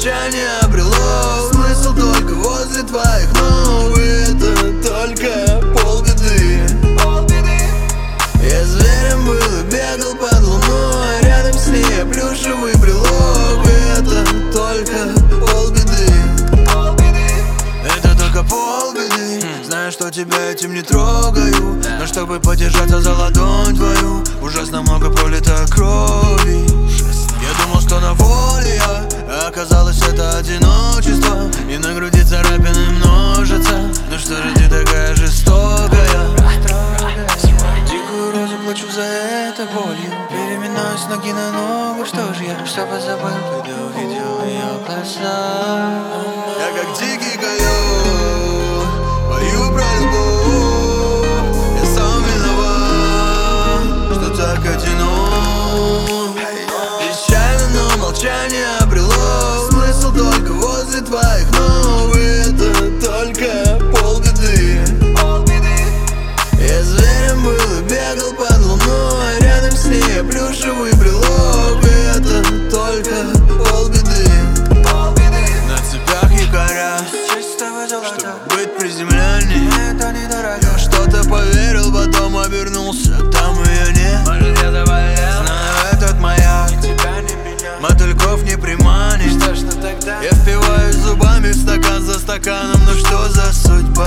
молчание обрело смысл только возле твоих ног. Это только полбеды. Я зверем был и бегал под луной, рядом с ней плюшевый брелок. Это только полбеды. Это только полбеды. Знаю, что тебя этим не трогаю, но чтобы подержаться за ладонь твою, ужасно много пролито крови. Я думал, что на воле я, а оказалось это одиночество. И на груди царапины множатся. Ну что же ты такая жестокая? Дикую розу плачу за это болью, переминаюсь с ноги на ногу. Что ж я, чтобы забыл, когда увидел ее глаза. Я как дикий койот пою про любовь. Я сам виноват, что так одинок. Печально, но молчание обрело смысл только возле твоих ног. Это только полбеды. Я зверем был и бегал под луной, рядом с ней плюшевый брелок. Это только полбеды. На цепях якоря, чтобы быть приземленней. Я что-то поверил, потом обернулся, там ее нет. Может, я заболел? Знаю, этот маяк мотыльков не приманит. Я впиваюсь зубами в стакан за стаканом. Ну что за судьба?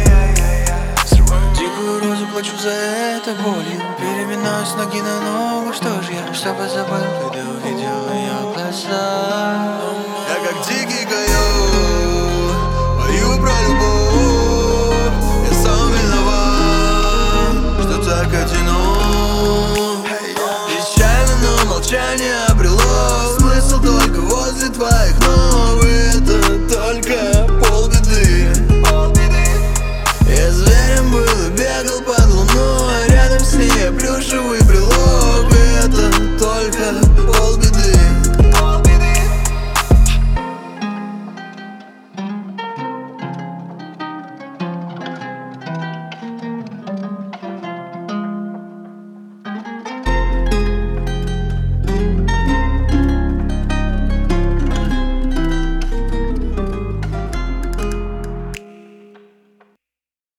Дикую розу плачу за это болью, переминаюсь с ноги на ногу. Что ж я, чтобы забыл, когда увидел ее глаза. Я как дикий койот пою про любовь. Я сам виноват, что так одинок. Печально, но молчание обрело смысл только возле твоих ног. Это только полбеды. Я зверем был и бегал под луной, рядом с ней плюшевый